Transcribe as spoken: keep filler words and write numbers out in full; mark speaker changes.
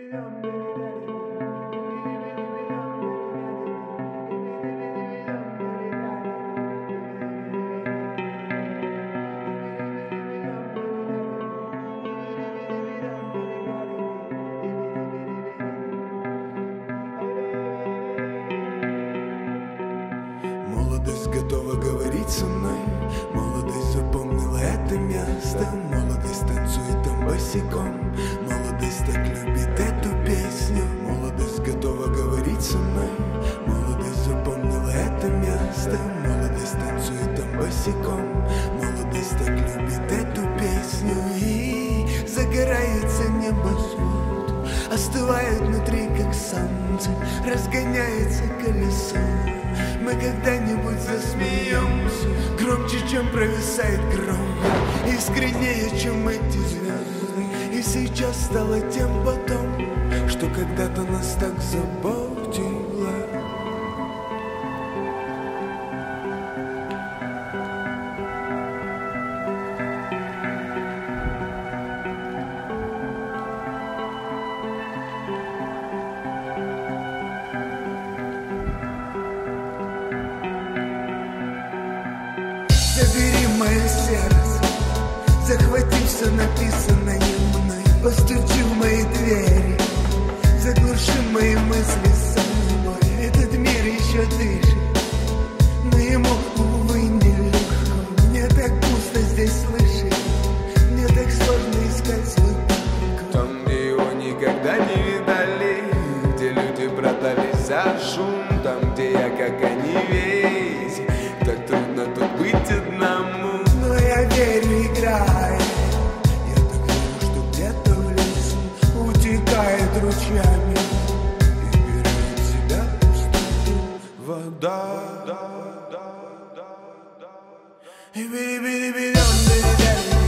Speaker 1: Молодость готова говорить со мной, молодость запомнила это место. Молодость танцует там босиком, молодость так любит эту песню. Молодость готова говорить со мной, молодость запомнила это место. Молодость танцует там босиком, молодость так любит эту песню. И загорается небосвод, остывает внутри, как солнце, разгоняется колесо. Мы когда-нибудь засмеемся громче, чем провисает гром, искреннее, чем эти звезды. И сейчас стало тем потом, что когда-то нас так заботило.
Speaker 2: Забери мое сердце, захвати все написанное мной, постучи в мои двери, заглуши мои мысли собой. Этот мир еще дышит, но ему, увы, нелегко. Мне так пусто здесь слышать, мне так сложно искать свой покой.
Speaker 1: Там, где его никогда не видали, где люди продались за шум, там, где я, как они, весь. Так трудно тут быть одному.
Speaker 2: Но я верю, играю. Я так верю, что где-то в лесу утекает ручьями и берет себя пустоту вода.
Speaker 1: И бери-бери-берем, бери-бери.